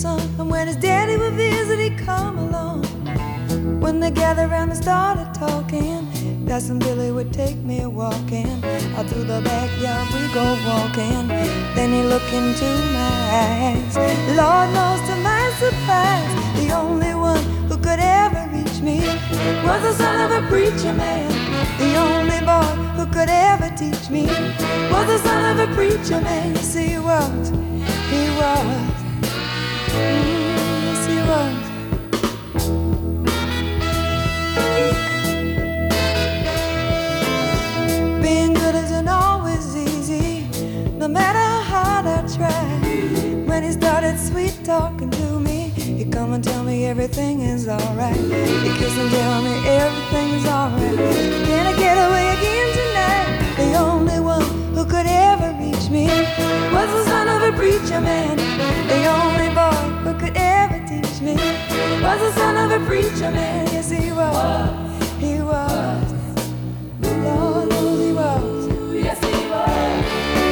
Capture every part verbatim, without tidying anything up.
son, and when his daddy would visit, he'd come along. When they gathered around and started talking, Cousin Billy would take me walking. Out through the backyard we go walking. Then he looked into my eyes. Lord knows to my surprise, the only one who could ever reach me was the son of a preacher man. The only boy who could ever teach me was the son of a preacher man. Yes, he was, he was, mm, yes, he was. Being good isn't always easy, no matter how hard I try. When he started sweet talking to me, he'd come and tell me everything is alright. He'd kiss and tell me everything is alright. Can I get away again tonight? The only one who could ever reach me was the son of a preacher man. The only boy who could ever teach me was the son of a preacher man. Yes, he was, he was. Lord knows he was. Yes, he was.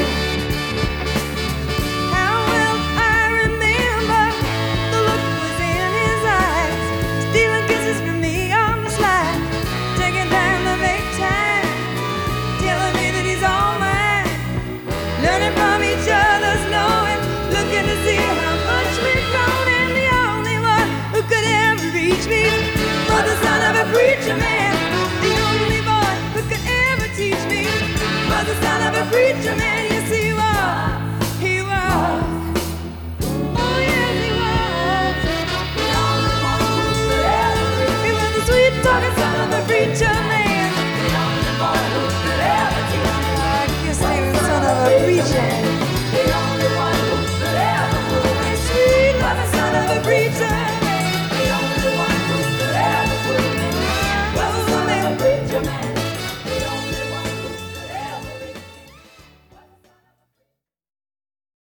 How well I remember the look was in his eyes, stealing kisses from me on the slide, taking time to make time, telling me that he's all mine, learning from each other's knowing, looking to see how much we've grown. And the only one who could ever reach me was the son of a preacher man. The only boy who could ever teach me was the son of a preacher man.